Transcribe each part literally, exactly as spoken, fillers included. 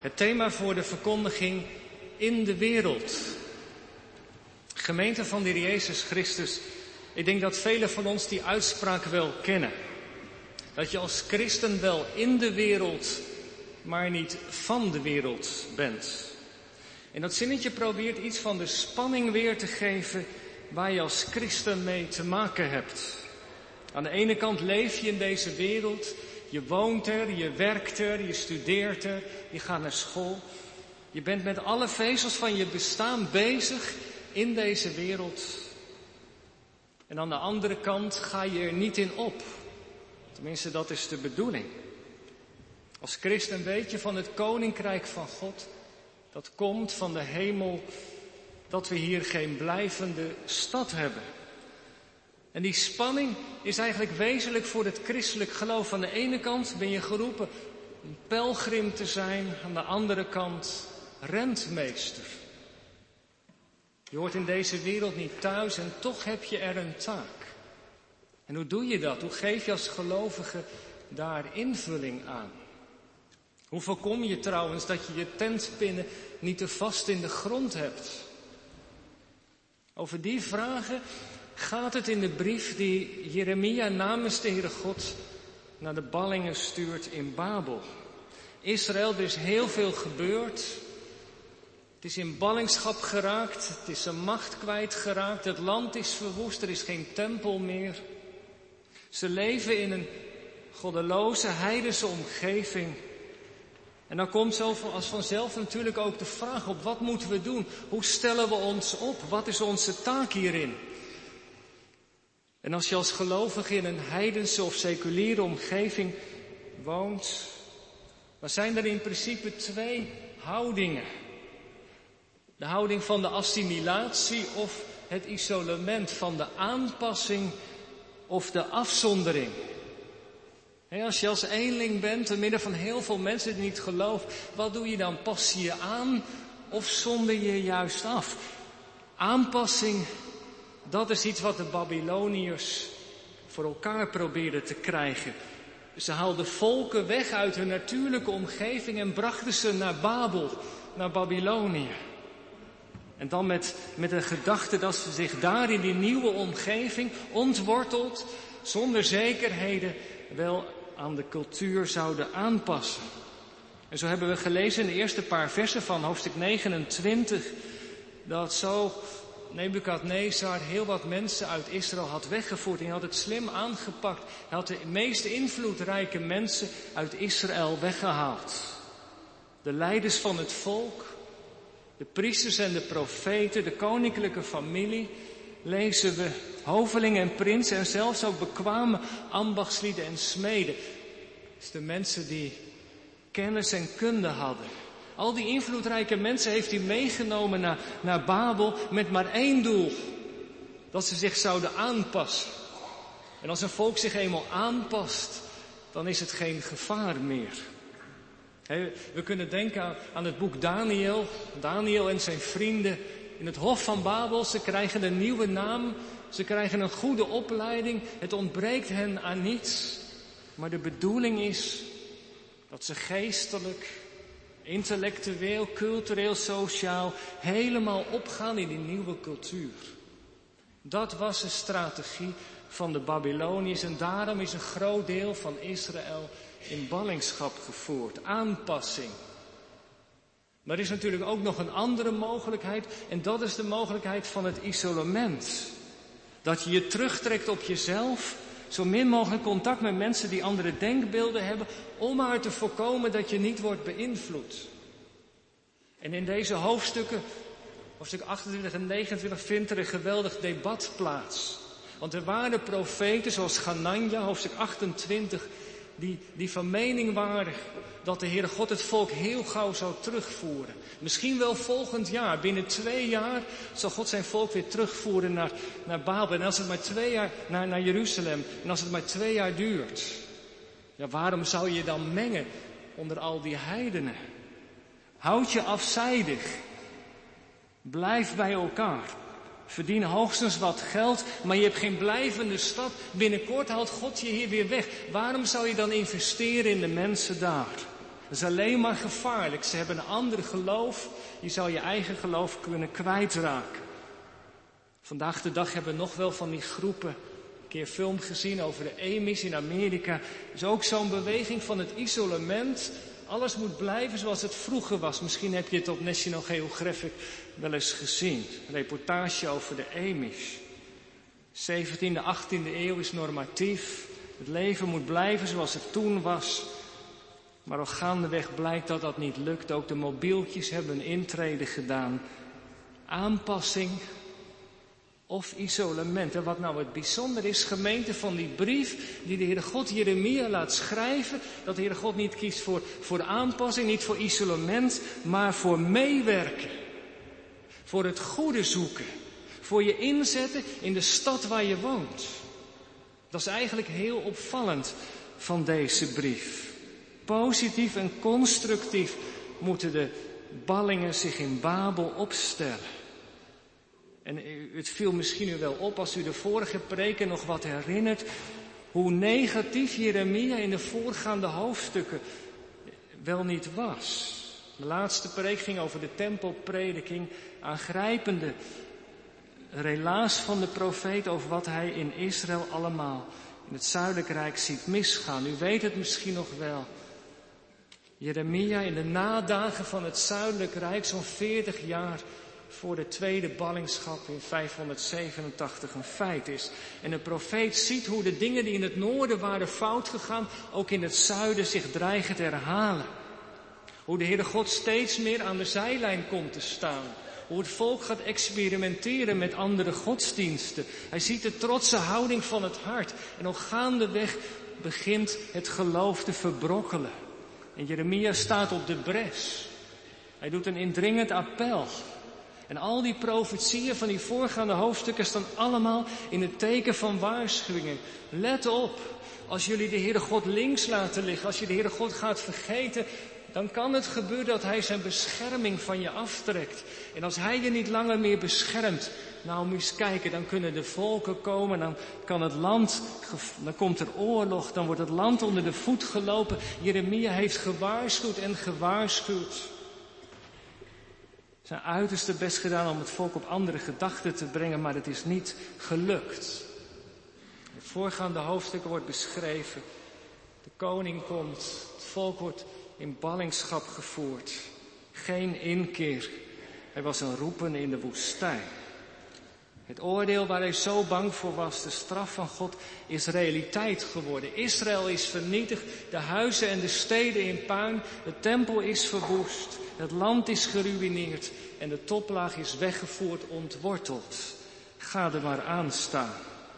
Het thema voor de verkondiging in de wereld. Gemeente van de Heer Jezus Christus. Ik denk dat velen van ons die uitspraak wel kennen. Dat je als christen wel in de wereld, maar niet van de wereld bent. En dat zinnetje probeert iets van de spanning weer te geven waar je als christen mee te maken hebt. Aan de ene kant leef je in deze wereld. Je woont er, je werkt er, je studeert er, je gaat naar school. Je bent met alle vezels van je bestaan bezig in deze wereld. En aan de andere kant ga je er niet in op. Tenminste, dat is de bedoeling. Als christen weet je van het koninkrijk van God, dat komt van de hemel, dat we hier geen blijvende stad hebben. En die spanning is eigenlijk wezenlijk voor het christelijk geloof. Aan de ene kant ben je geroepen een pelgrim te zijn, aan de andere kant rentmeester. Je hoort in deze wereld niet thuis en toch heb je er een taak. En hoe doe je dat? Hoe geef je als gelovige daar invulling aan? Hoe voorkom je trouwens dat je je tentpinnen niet te vast in de grond hebt? Over die vragen gaat het in de brief die Jeremia namens de Heere God naar de ballingen stuurt in Babel. Israël, er is heel veel gebeurd. Het is in ballingschap geraakt, het is zijn macht kwijtgeraakt, het land is verwoest, er is geen tempel meer. Ze leven in een goddeloze, heidense omgeving. En dan komt zo als vanzelf natuurlijk ook de vraag op, wat moeten we doen? Hoe stellen we ons op? Wat is onze taak hierin? En als je als gelovige in een heidense of seculiere omgeving woont, dan zijn er in principe twee houdingen. De houding van de assimilatie of het isolement, van de aanpassing of de afzondering. He, als je als eenling bent, te midden van heel veel mensen die niet geloven, wat doe je dan? Pas je je aan of zonder je juist af? Aanpassing, dat is iets wat de Babyloniërs voor elkaar probeerden te krijgen. Ze haalden volken weg uit hun natuurlijke omgeving en brachten ze naar Babel, naar Babylonië. En dan met, met de gedachte dat ze zich daar in die nieuwe omgeving ontworteld, zonder zekerheden, wel aan de cultuur zouden aanpassen. En zo hebben we gelezen in de eerste paar versen van hoofdstuk negenentwintig, dat zo Nebukadnezar heel wat mensen uit Israël had weggevoerd. En hij had het slim aangepakt. Hij had de meest invloedrijke mensen uit Israël weggehaald. De leiders van het volk, de priesters en de profeten, de koninklijke familie, lezen we hovelingen en prinsen en zelfs ook bekwame ambachtslieden en smeden. Dus de mensen die kennis en kunde hadden. Al die invloedrijke mensen heeft hij meegenomen naar, naar Babel met maar één doel. Dat ze zich zouden aanpassen. En als een volk zich eenmaal aanpast, dan is het geen gevaar meer. He, we kunnen denken aan, aan het boek Daniel. Daniel en zijn vrienden in het hof van Babel. Ze krijgen een nieuwe naam. Ze krijgen een goede opleiding. Het ontbreekt hen aan niets. Maar de bedoeling is dat ze geestelijk, intellectueel, cultureel, sociaal helemaal opgaan in die nieuwe cultuur. Dat was de strategie van de Babyloniërs en daarom is een groot deel van Israël in ballingschap gevoerd. Aanpassing. Maar er is natuurlijk ook nog een andere mogelijkheid en dat is de mogelijkheid van het isolement. Dat je je terugtrekt op jezelf, zo min mogelijk contact met mensen die andere denkbeelden hebben, om maar te voorkomen dat je niet wordt beïnvloed. En in deze hoofdstukken, hoofdstuk achtentwintig en negenentwintig, vindt er een geweldig debat plaats. Want er waren profeten zoals Ganania, hoofdstuk achtentwintig, die, die van mening waren dat de Heere God het volk heel gauw zou terugvoeren. Misschien wel volgend jaar, binnen twee jaar zal God zijn volk weer terugvoeren naar, naar Babel. En als het maar twee jaar naar, naar Jeruzalem, en als het maar twee jaar duurt. Ja, waarom zou je dan mengen onder al die heidenen? Houd je afzijdig. Blijf bij elkaar. Verdien hoogstens wat geld, maar je hebt geen blijvende stad. Binnenkort haalt God je hier weer weg. Waarom zou je dan investeren in de mensen daar? Dat is alleen maar gevaarlijk. Ze hebben een ander geloof. Je zou je eigen geloof kunnen kwijtraken. Vandaag de dag hebben we nog wel van die groepen. Een keer film gezien over de Amish in Amerika. Er is ook zo'n beweging van het isolement. Alles moet blijven zoals het vroeger was. Misschien heb je het op National Geographic wel eens gezien. Een reportage over de Amish. zeventiende, achttiende eeuw is normatief. Het leven moet blijven zoals het toen was. Maar al gaandeweg blijkt dat dat niet lukt. Ook de mobieltjes hebben een intrede gedaan. Aanpassing of isolement. En wat nou het bijzonder is, gemeente, van die brief die de Heere God Jeremia laat schrijven, dat de Heere God niet kiest voor, voor aanpassing, niet voor isolement, maar voor meewerken. Voor het goede zoeken. Voor je inzetten in de stad waar je woont. Dat is eigenlijk heel opvallend van deze brief. Positief en constructief moeten de ballingen zich in Babel opstellen. En het viel misschien u wel op als u de vorige preken nog wat herinnert, hoe negatief Jeremia in de voorgaande hoofdstukken wel niet was. De laatste preek ging over de tempelprediking, aangrijpende relaas van de profeet over wat hij in Israël allemaal in het Zuidelijk Rijk ziet misgaan. U weet het misschien nog wel. Jeremia in de nadagen van het Zuidelijk Rijk, zo'n veertig jaar voor de tweede ballingschap in vijfhonderdzevenentachtig een feit is. En de profeet ziet hoe de dingen die in het noorden waren fout gegaan, ook in het zuiden zich dreigen te herhalen. Hoe de Heere God steeds meer aan de zijlijn komt te staan. Hoe het volk gaat experimenteren met andere godsdiensten. Hij ziet de trotse houding van het hart. En al gaandeweg begint het geloof te verbrokkelen. En Jeremia staat op de bres. Hij doet een indringend appel. En al die profetieën van die voorgaande hoofdstukken staan allemaal in het teken van waarschuwingen. Let op, als jullie de Heere God links laten liggen, als je de Heere God gaat vergeten, dan kan het gebeuren dat Hij zijn bescherming van je aftrekt. En als Hij je niet langer meer beschermt, nou moet je eens kijken, dan kunnen de volken komen, dan kan het land, dan komt er oorlog, dan wordt het land onder de voet gelopen. Jeremia heeft gewaarschuwd en gewaarschuwd. Zijn uiterste best gedaan om het volk op andere gedachten te brengen, maar het is niet gelukt. In het voorgaande hoofdstukken wordt beschreven, de koning komt, het volk wordt in ballingschap gevoerd. Geen inkeer. Hij was een roepen in de woestijn. Het oordeel waar hij zo bang voor was, de straf van God, is realiteit geworden. Israël is vernietigd, de huizen en de steden in puin, de tempel is verwoest, het land is geruïneerd en de toplaag is weggevoerd, ontworteld. Ga er maar aan staan.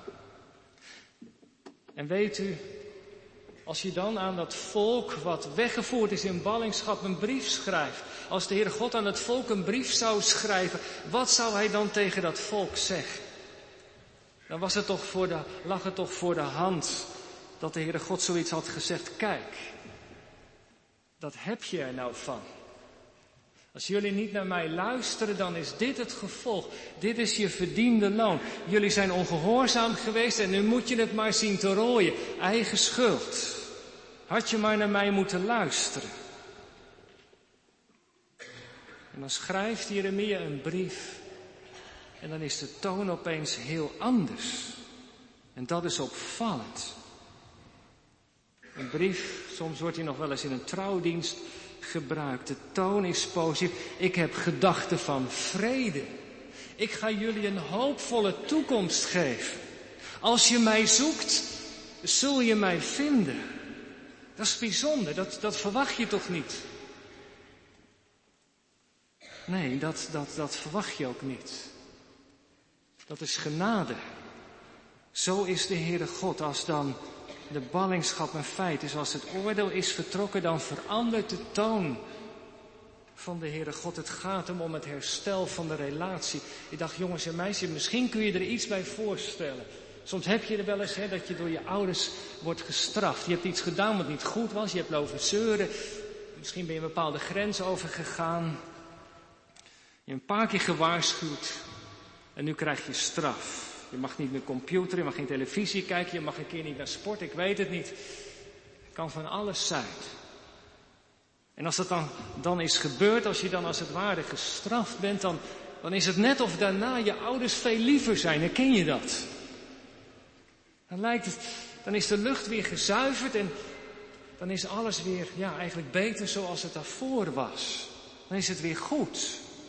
En weet u, als je dan aan dat volk wat weggevoerd is in ballingschap een brief schrijft. Als de Heere God aan het volk een brief zou schrijven, wat zou hij dan tegen dat volk zeggen? Dan was het toch voor de, lag het toch voor de hand dat de Heere God zoiets had gezegd. Kijk, dat heb je er nou van. Als jullie niet naar mij luisteren, dan is dit het gevolg. Dit is je verdiende loon. Jullie zijn ongehoorzaam geweest en nu moet je het maar zien te rooien. Eigen schuld. Had je maar naar mij moeten luisteren. En dan schrijft Jeremia een brief. En dan is de toon opeens heel anders. En dat is opvallend. Een brief, soms wordt hij nog wel eens in een trouwdienst gebruikt. De toon is positief. Ik heb gedachten van vrede. Ik ga jullie een hoopvolle toekomst geven. Als je mij zoekt, zul je mij vinden. Dat is bijzonder, dat, dat verwacht je toch niet? Nee, dat, dat, dat verwacht je ook niet. Dat is genade. Zo is de Heere God. Als dan de ballingschap een feit is, als het oordeel is vertrokken, dan verandert de toon van de Heere God. Het gaat hem om het herstel van de relatie. Ik dacht, jongens en meisjes, misschien kun je er iets bij voorstellen. Soms heb je er wel eens, hè, dat je door je ouders wordt gestraft. Je hebt iets gedaan wat niet goed was, je hebt lopen zeuren. Misschien ben je een bepaalde grens overgegaan. Je hebt een paar keer gewaarschuwd en nu krijg je straf. Je mag niet meer computeren, je mag geen televisie kijken, je mag een keer niet naar sport, ik weet het niet. Het kan van alles zijn. En als dat dan, dan is gebeurd, als je dan als het ware gestraft bent, dan, dan is het net of daarna je ouders veel liever zijn. Herken je dat? Dan lijkt het, dan is de lucht weer gezuiverd en dan is alles weer, ja, eigenlijk beter zoals het daarvoor was. Dan is het weer goed.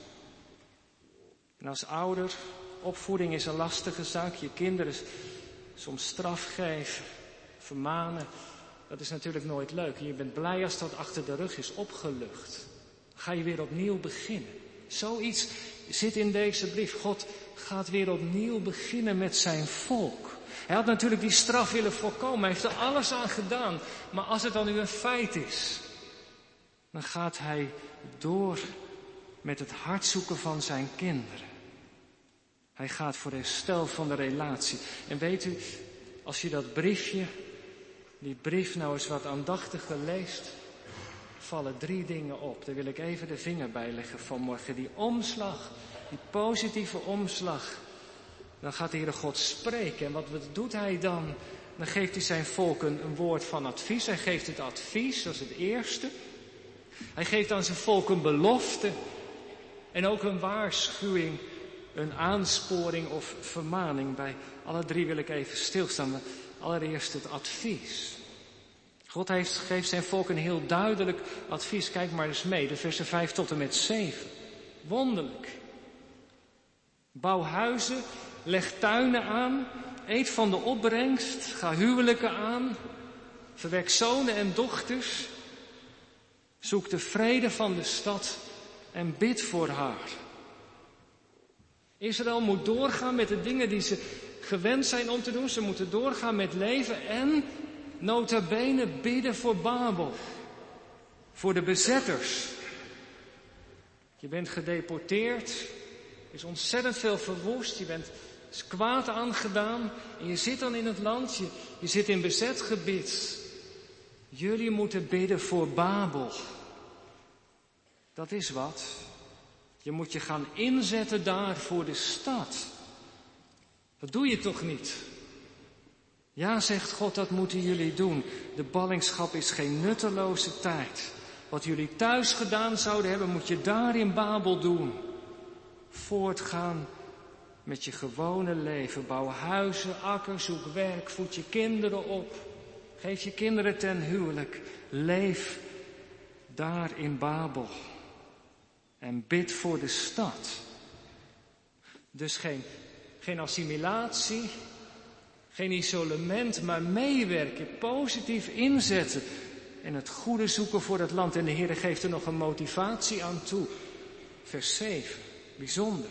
En als ouder, opvoeding is een lastige zaak. Je kinderen soms straf geven, vermanen. Dat is natuurlijk nooit leuk. En je bent blij als dat achter de rug is opgelucht. Dan ga je weer opnieuw beginnen. Zoiets zit in deze brief. God gaat weer opnieuw beginnen met zijn volk. Hij had natuurlijk die straf willen voorkomen. Hij heeft er alles aan gedaan. Maar als het dan nu een feit is, dan gaat hij door met het hartzoeken van zijn kinderen. Hij gaat voor herstel van de relatie. En weet u, als je dat briefje, die brief nou eens wat aandachtiger leest, vallen drie dingen op. Daar wil ik even de vinger bij leggen vanmorgen. Die omslag, die positieve omslag. Dan gaat de Heere God spreken. En wat doet hij dan? Dan geeft hij zijn volk een, een woord van advies. Hij geeft het advies, dat is het eerste. Hij geeft aan zijn volk een belofte. En ook een waarschuwing, een aansporing of vermaning. Bij alle drie wil ik even stilstaan. Allereerst het advies. God heeft, geeft zijn volk een heel duidelijk advies. Kijk maar eens mee, de versen vijf tot en met zeven. Wonderlijk. Bouw huizen, leg tuinen aan, eet van de opbrengst, ga huwelijken aan, verwek zonen en dochters, zoek de vrede van de stad en bid voor haar. Israël moet doorgaan met de dingen die ze gewend zijn om te doen. Ze moeten doorgaan met leven en nota bene bidden voor Babel. Voor de bezetters. Je bent gedeporteerd. Er is ontzettend veel verwoest. Je bent is kwaad aangedaan. En je zit dan in het land. Je, je zit in bezet gebied. Jullie moeten bidden voor Babel. Dat is wat. Je moet je gaan inzetten daar voor de stad. Dat doe je toch niet? Ja, zegt God, dat moeten jullie doen. De ballingschap is geen nutteloze tijd. Wat jullie thuis gedaan zouden hebben, moet je daar in Babel doen. Voortgaan met je gewone leven. Bouw huizen, akkers, zoek werk, voed je kinderen op. Geef je kinderen ten huwelijk. Leef daar in Babel. En bid voor de stad. Dus geen, geen assimilatie, geen isolement, maar meewerken, positief inzetten. En het goede zoeken voor het land. En de Heer geeft er nog een motivatie aan toe. Vers zeven, bijzonder.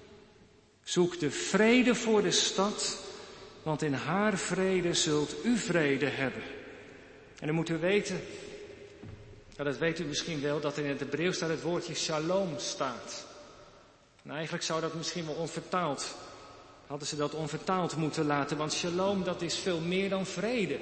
Zoek de vrede voor de stad, want in haar vrede zult u vrede hebben. En dan moeten we weten, ja, dat weet u misschien wel, dat in het Hebreeuws daar het woordje shalom staat. En eigenlijk zou dat misschien wel onvertaald, hadden ze dat onvertaald moeten laten, want shalom, dat is veel meer dan vrede.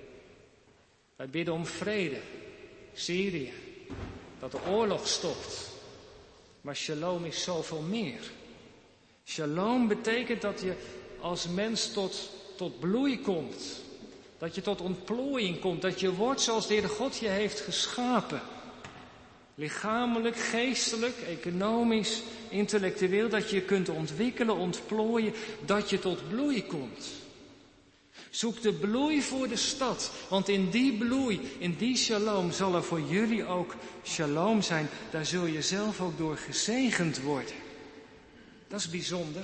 Wij bidden om vrede, Syrië, dat de oorlog stopt. Maar shalom is zoveel meer. Shalom betekent dat je als mens tot, tot bloei komt. Dat je tot ontplooiing komt. Dat je wordt zoals de Heere God je heeft geschapen. Lichamelijk, geestelijk, economisch, intellectueel. Dat je je kunt ontwikkelen, ontplooien. Dat je tot bloei komt. Zoek de bloei voor de stad. Want in die bloei, in die shalom zal er voor jullie ook shalom zijn. Daar zul je zelf ook door gezegend worden. Dat is bijzonder.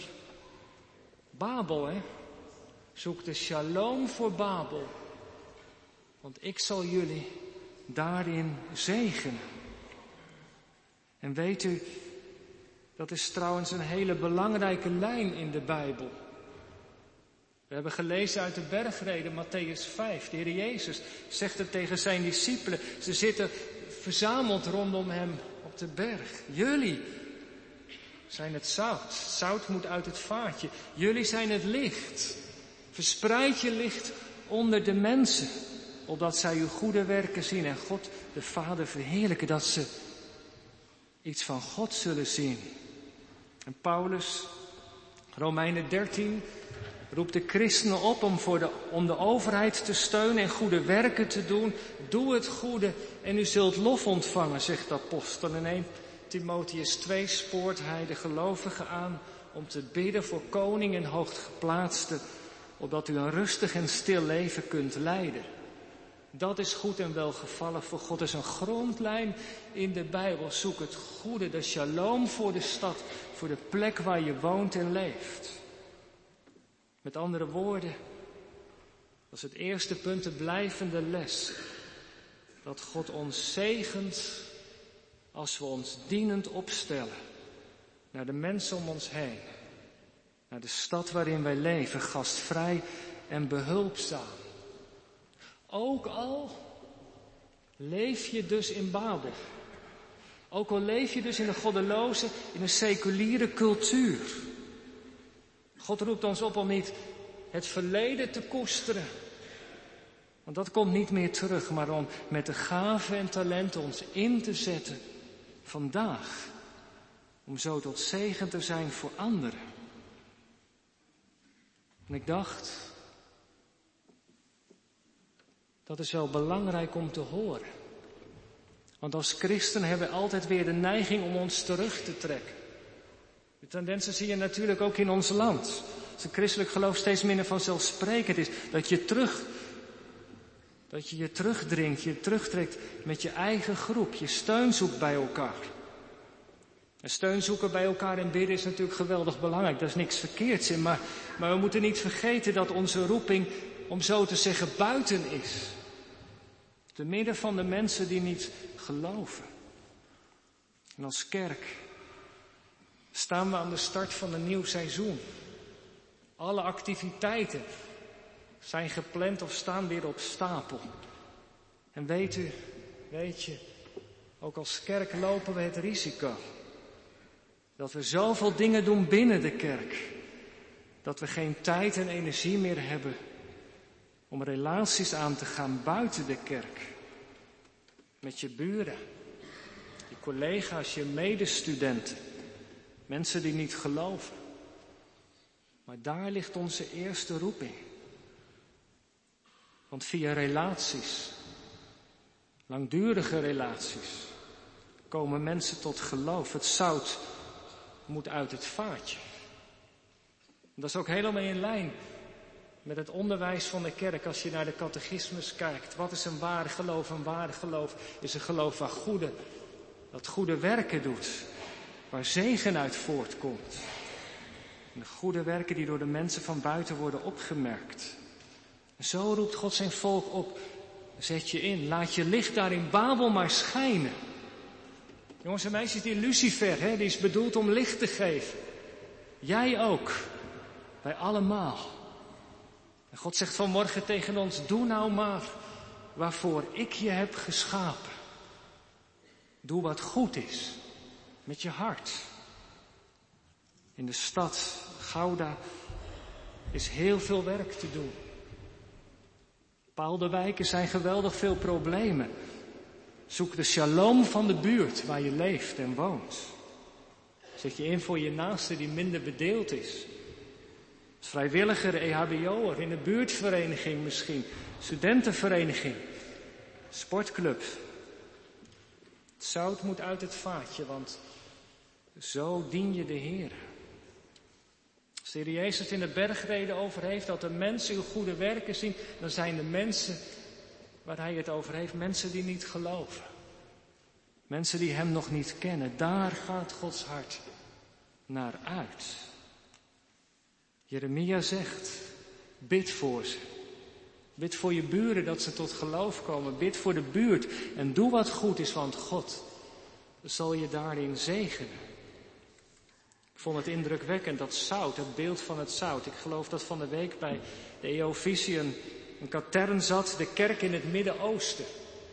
Babel, hè. Zoek de shalom voor Babel. Want ik zal jullie daarin zegenen. En weet u, dat is trouwens een hele belangrijke lijn in de Bijbel. We hebben gelezen uit de bergreden, Mattheüs vijf. De Heer Jezus zegt het tegen zijn discipelen. Ze zitten verzameld rondom hem op de berg. Jullie zijn het zout. Zout moet uit het vaatje. Jullie zijn het licht. Verspreid je licht onder de mensen, opdat zij uw goede werken zien en God de Vader verheerlijken, dat ze iets van God zullen zien. En Paulus, Romeinen dertien, Roep de christenen op om, voor de, om de overheid te steunen en goede werken te doen. Doe het goede en u zult lof ontvangen, zegt de apostel. In eerste Timotheüs twee spoort hij de gelovigen aan om te bidden voor koning en hooggeplaatsten, opdat u een rustig en stil leven kunt leiden. Dat is goed en welgevallig voor God. Dat is een grondlijn in de Bijbel. Zoek het goede, de shalom voor de stad, voor de plek waar je woont en leeft. Met andere woorden, dat is het eerste punt, de blijvende les. Dat God ons zegent als we ons dienend opstellen naar de mensen om ons heen. Naar de stad waarin wij leven, gastvrij en behulpzaam. Ook al leef je dus in Babel. Ook al leef je dus in een goddeloze, in een seculiere cultuur. God roept ons op om niet het verleden te koesteren. Want dat komt niet meer terug, maar om met de gaven en talenten ons in te zetten vandaag. Om zo tot zegen te zijn voor anderen. En ik dacht, dat is wel belangrijk om te horen. Want als christen hebben we altijd weer de neiging om ons terug te trekken. De tendensen zie je natuurlijk ook in ons land. Als een christelijk geloof steeds minder vanzelfsprekend is, dat je terug, dat je je terugdringt, je terugtrekt met je eigen groep, je steun zoekt bij elkaar. En steun zoeken bij elkaar en bidden is natuurlijk geweldig belangrijk, daar is niks verkeerds in, maar, maar we moeten niet vergeten dat onze roeping, om zo te zeggen, buiten is. Te midden van de mensen die niet geloven. En als kerk staan we aan de start van een nieuw seizoen. Alle activiteiten zijn gepland of staan weer op stapel. En weet u, weet je, ook als kerk lopen we het risico dat we zoveel dingen doen binnen de kerk, dat we geen tijd en energie meer hebben om relaties aan te gaan buiten de kerk. Met je buren, je collega's, je medestudenten. Mensen die niet geloven. Maar daar ligt onze eerste roeping. Want via relaties, langdurige relaties, komen mensen tot geloof. Het zout moet uit het vaatje. Dat is ook helemaal in lijn met het onderwijs van de kerk. Als je naar de catechismus kijkt. Wat is een waar geloof? Een waar geloof is een geloof waar goede, dat goede werken doet. Waar zegen uit voortkomt. En de goede werken die door de mensen van buiten worden opgemerkt. En zo roept God zijn volk op. Zet je in. Laat je licht daar in Babel maar schijnen. Jongens en meisjes, die Lucifer, hè, die is bedoeld om licht te geven. Jij ook. Wij allemaal. En God zegt vanmorgen tegen ons, doe nou maar waarvoor ik je heb geschapen. Doe wat goed is. Met je hart. In de stad Gouda is heel veel werk te doen. Bepaalde wijken zijn geweldig veel problemen. Zoek de shalom van de buurt waar je leeft en woont. Zet je in voor je naaste die minder bedeeld is. Als vrijwilliger, E H B O'er, in een buurtvereniging misschien. Studentenvereniging. Sportclub. Het zout moet uit het vaatje, want zo dien je de Heer. Als de Heer Jezus het in de bergreden over heeft dat de mensen uw goede werken zien, dan zijn de mensen waar hij het over heeft, mensen die niet geloven. Mensen die hem nog niet kennen. Daar gaat Gods hart naar uit. Jeremia zegt, bid voor ze. Bid voor je buren dat ze tot geloof komen. Bid voor de buurt en doe wat goed is, want God zal je daarin zegenen. Ik vond het indrukwekkend, dat zout, het beeld van het zout. Ik geloof dat van de week bij de E O Visie een, een katern zat, de kerk in het Midden-Oosten.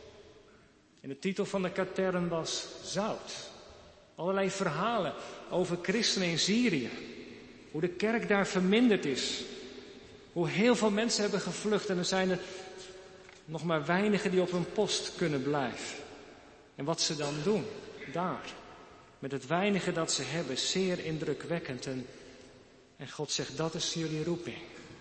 En de titel van de katern was Zout. Allerlei verhalen over christenen in Syrië. Hoe de kerk daar verminderd is. Hoe heel veel mensen hebben gevlucht en er zijn er nog maar weinigen die op hun post kunnen blijven. En wat ze dan doen, daar, met het weinige dat ze hebben, zeer indrukwekkend. En, en God zegt, dat is jullie roeping.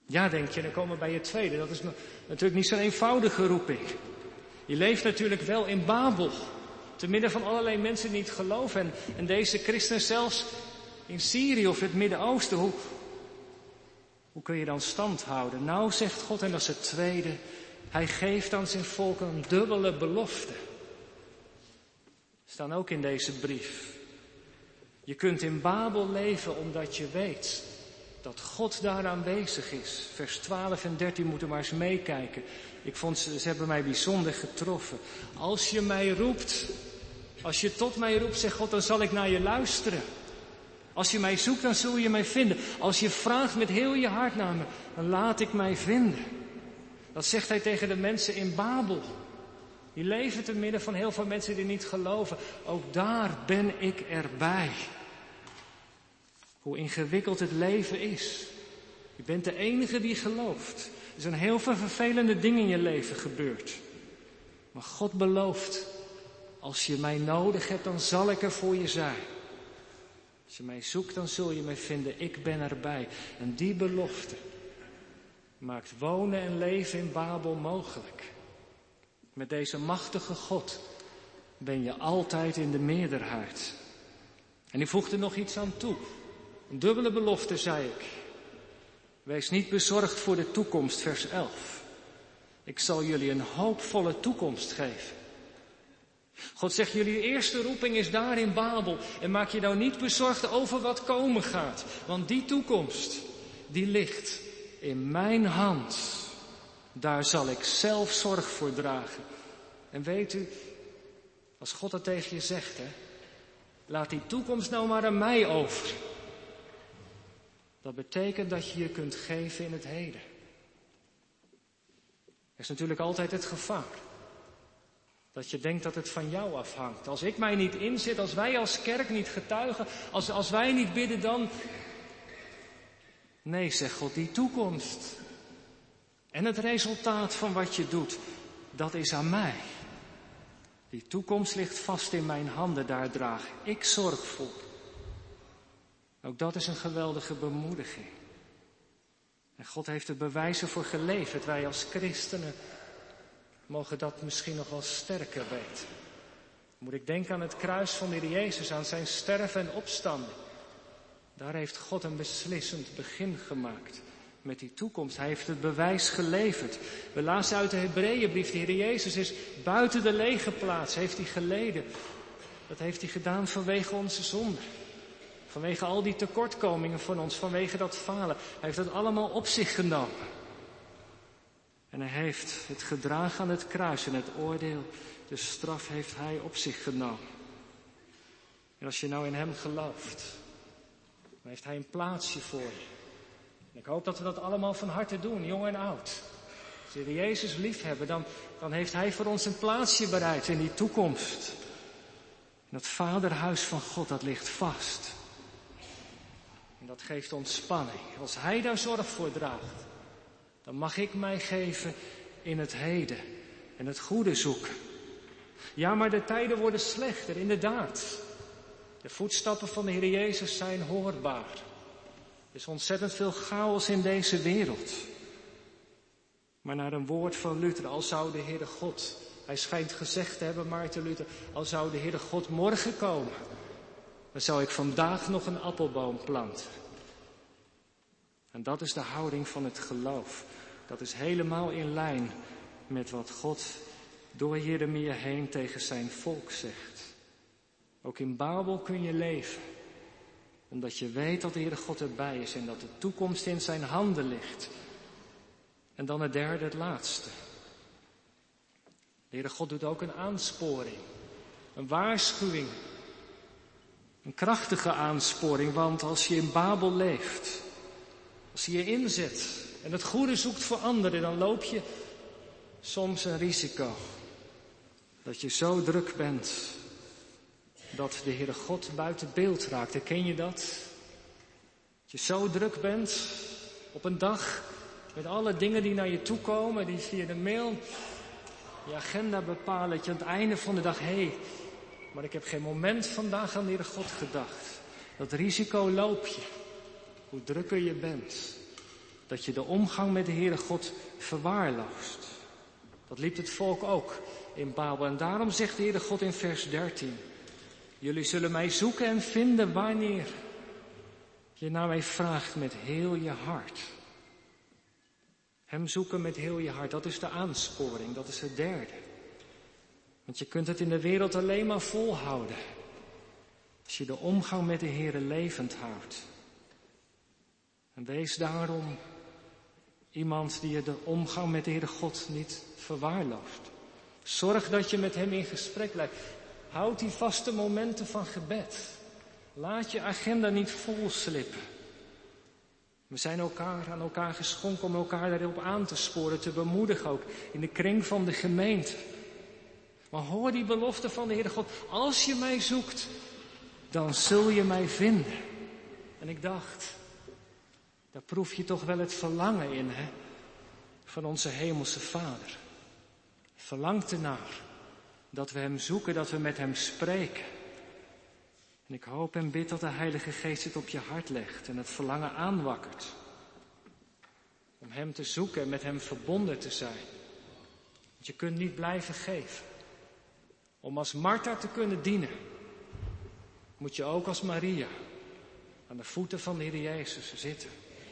Ja, denk je, dan komen we bij je tweede. Dat is natuurlijk niet zo'n eenvoudige roeping. Je leeft natuurlijk wel in Babel. Te midden van allerlei mensen die niet geloven. En, en deze christenen zelfs in Syrië of het Midden-Oosten. Hoe, hoe kun je dan stand houden? Nou, zegt God, en dat is het tweede. Hij geeft aan zijn volk een dubbele belofte. Staan ook in deze brief. Je kunt in Babel leven omdat je weet dat God daar aanwezig is. Vers twaalf en dertien moeten maar eens meekijken. Ik vond ze, ze hebben mij bijzonder getroffen. Als je mij roept, als je tot mij roept, zegt God, dan zal ik naar je luisteren. Als je mij zoekt, dan zul je mij vinden. Als je vraagt met heel je hart naar me, dan laat ik mij vinden. Dat zegt hij tegen de mensen in Babel. Die leven te midden van heel veel mensen die niet geloven. Ook daar ben ik erbij. Hoe ingewikkeld het leven is. Je bent de enige die gelooft. Er zijn heel veel vervelende dingen in je leven gebeurd. Maar God belooft, als je mij nodig hebt, dan zal ik er voor je zijn. Als je mij zoekt, dan zul je mij vinden. Ik ben erbij. En die belofte maakt wonen en leven in Babel mogelijk. Met deze machtige God ben je altijd in de meerderheid. En ik voeg er nog iets aan toe. Een dubbele belofte, zei ik. Wees niet bezorgd voor de toekomst, vers elf. Ik zal jullie een hoopvolle toekomst geven. God zegt, jullie eerste roeping is daar in Babel. En maak je nou niet bezorgd over wat komen gaat. Want die toekomst, die ligt in mijn hand. Daar zal ik zelf zorg voor dragen. En weet u, als God dat tegen je zegt, hè, laat die toekomst nou maar aan mij over. Dat betekent dat je je kunt geven in het heden. Er is natuurlijk altijd het gevaar. Dat je denkt dat het van jou afhangt. Als ik mij niet inzet, als wij als kerk niet getuigen, als, als wij niet bidden, dan... Nee, zegt God, die toekomst en het resultaat van wat je doet, dat is aan mij. Die toekomst ligt vast in mijn handen, daar draag ik zorg voor. Ook dat is een geweldige bemoediging. En God heeft er bewijzen voor geleverd. Wij als christenen mogen dat misschien nog wel sterker weten. Moet ik denken aan het kruis van de Heer Jezus, aan zijn sterven en opstanding. Daar heeft God een beslissend begin gemaakt met die toekomst. Hij heeft het bewijs geleverd. We lazen uit de Hebreeënbrief, de Heer Jezus is buiten de lege plaats, heeft hij geleden. Dat heeft hij gedaan vanwege onze zonde. Vanwege al die tekortkomingen van ons, vanwege dat falen. Hij heeft dat allemaal op zich genomen. En hij heeft het gedragen aan het kruis en het oordeel, de straf heeft hij op zich genomen. En als je nou in hem gelooft, dan heeft hij een plaatsje voor je. En ik hoop dat we dat allemaal van harte doen, jong en oud. Als we Jezus lief hebben, dan, dan heeft hij voor ons een plaatsje bereid in die toekomst. En dat vaderhuis van God, dat ligt vast. En dat geeft ontspanning. Als hij daar zorg voor draagt, dan mag ik mij geven in het heden en het goede zoeken. Ja, maar de tijden worden slechter, inderdaad. De voetstappen van de Heer Jezus zijn hoorbaar. Er is ontzettend veel chaos in deze wereld. Maar naar een woord van Luther, al zou de Heere God, hij schijnt gezegd te hebben, Maarten Luther, al zou de Heere God morgen komen, dan zou ik vandaag nog een appelboom planten. En dat is de houding van het geloof. Dat is helemaal in lijn met wat God door Jeremia heen tegen zijn volk zegt. Ook in Babel kun je leven, omdat je weet dat de Heere God erbij is en dat de toekomst in zijn handen ligt. En dan het derde, het laatste. De Heere God doet ook een aansporing, een waarschuwing, een krachtige aansporing, want als je in Babel leeft, als je je inzet en het goede zoekt voor anderen, dan loop je soms een risico. Dat je zo druk bent dat de Heere God buiten beeld raakt. Herken je dat? Dat je zo druk bent op een dag met alle dingen die naar je toe komen, die via de mail je agenda bepalen. Dat je aan het einde van de dag, hé, hey, maar ik heb geen moment vandaag aan de Heere God gedacht. Dat risico loop je, hoe drukker je bent. dat je de omgang met de Heere God verwaarloost. Dat liep het volk ook in Babel. En daarom zegt de Heere God in vers dertien. Jullie zullen mij zoeken en vinden wanneer je naar mij vraagt met heel je hart. Hem zoeken met heel je hart, dat is de aansporing, dat is het derde. Want je kunt het in de wereld alleen maar volhouden als je de omgang met de Heere levend houdt. En wees daarom iemand die je de omgang met de Heere God niet verwaarloost. Zorg dat je met hem in gesprek blijft. Houd die vaste momenten van gebed. Laat je agenda niet vol slippen. We zijn elkaar aan elkaar geschonken om elkaar daarop aan te sporen, te bemoedigen ook in de kring van de gemeente. Maar hoor die belofte van de Heere God. Als je mij zoekt, dan zul je mij vinden. En ik dacht, daar proef je toch wel het verlangen in, hè? Van onze hemelse Vader. Verlangt ernaar dat we hem zoeken, dat we met hem spreken. En ik hoop en bid dat de Heilige Geest het op je hart legt en het verlangen aanwakkert. Om hem te zoeken en met hem verbonden te zijn. Want je kunt niet blijven geven. Om als Martha te kunnen dienen, moet je ook als Maria aan de voeten van de Heer Jezus zitten.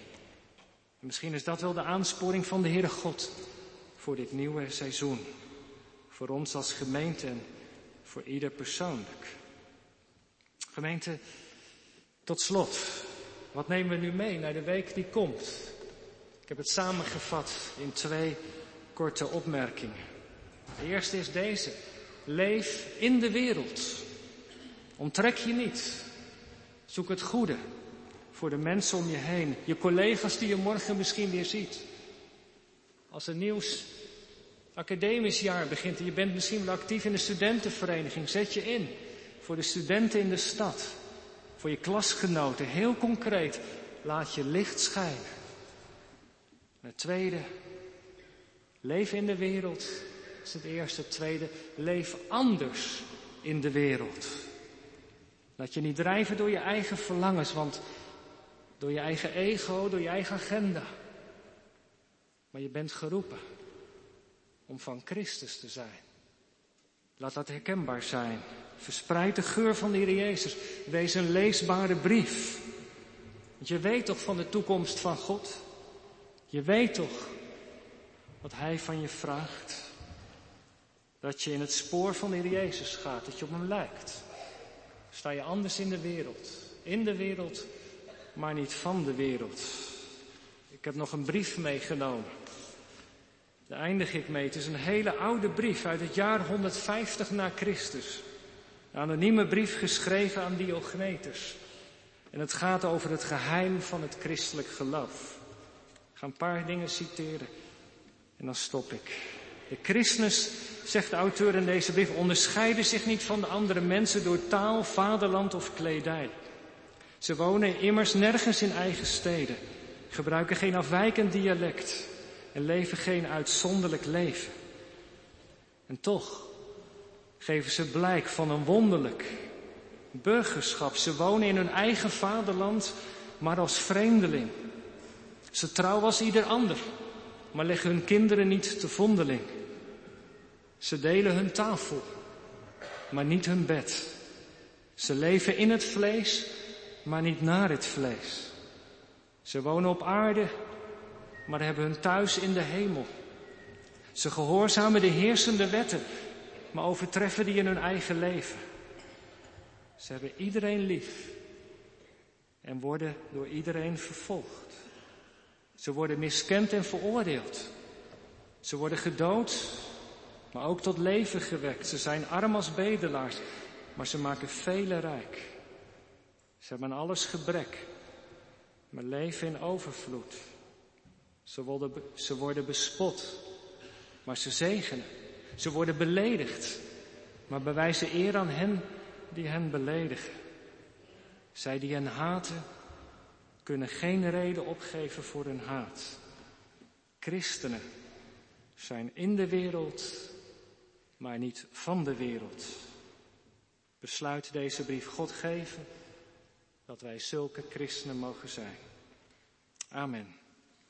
En misschien is dat wel de aansporing van de Heere God voor dit nieuwe seizoen. Voor ons als gemeente en voor ieder persoonlijk. Gemeente, tot slot, wat nemen we nu mee naar de week die komt? Ik heb het samengevat in twee korte opmerkingen. De eerste is deze. Leef in de wereld. Onttrek je niet. Zoek het goede voor de mensen om je heen. Je collega's die je morgen misschien weer ziet. Als een nieuw academisch jaar begint en je bent misschien wel actief in de studentenvereniging, zet je in voor de studenten in de stad. Voor je klasgenoten. Heel concreet. Laat je licht schijnen. En het tweede. Leef in de wereld. Dat is het eerste. Het tweede. Leef anders in de wereld. Laat je niet drijven door je eigen verlangens. Want door je eigen ego, door je eigen agenda. Maar je bent geroepen om van Christus te zijn. Laat dat herkenbaar zijn. Verspreid de geur van de Heer Jezus. Wees een leesbare brief. Want je weet toch van de toekomst van God? Je weet toch wat Hij van je vraagt? Dat je in het spoor van de Heer Jezus gaat. Dat je op hem lijkt. Sta je anders in de wereld. In de wereld, maar niet van de wereld. Ik heb nog een brief meegenomen. Daar eindig ik mee. Het is een hele oude brief uit het jaar honderdvijftig na Christus. Een anonieme brief geschreven aan Diognetus. En het gaat over het geheim van het christelijk geloof. Ik ga een paar dingen citeren en dan stop ik. De christenen, zegt de auteur in deze brief, onderscheiden zich niet van de andere mensen door taal, vaderland of kledij. Ze wonen immers nergens in eigen steden, gebruiken geen afwijkend dialect en leven geen uitzonderlijk leven. En toch geven ze blijk van een wonderlijk burgerschap. Ze wonen in hun eigen vaderland, maar als vreemdeling. Ze trouw als ieder ander, maar leggen hun kinderen niet te vondeling. Ze delen hun tafel, maar niet hun bed. Ze leven in het vlees, maar niet naar het vlees. Ze wonen op aarde, maar hebben hun thuis in de hemel. Ze gehoorzamen de heersende wetten, maar overtreffen die in hun eigen leven. Ze hebben iedereen lief en worden door iedereen vervolgd. Ze worden miskend en veroordeeld. Ze worden gedood, maar ook tot leven gewekt. Ze zijn arm als bedelaars, maar ze maken velen rijk. Ze hebben aan alles gebrek, maar leven in overvloed. Ze worden, ze worden bespot, maar ze zegenen. Ze worden beledigd, maar bewijzen eer aan hen die hen beledigen. Zij die hen haten, kunnen geen reden opgeven voor hun haat. Christenen zijn in de wereld, maar niet van de wereld. Besluit deze brief God geven dat wij zulke christenen mogen zijn. Amen.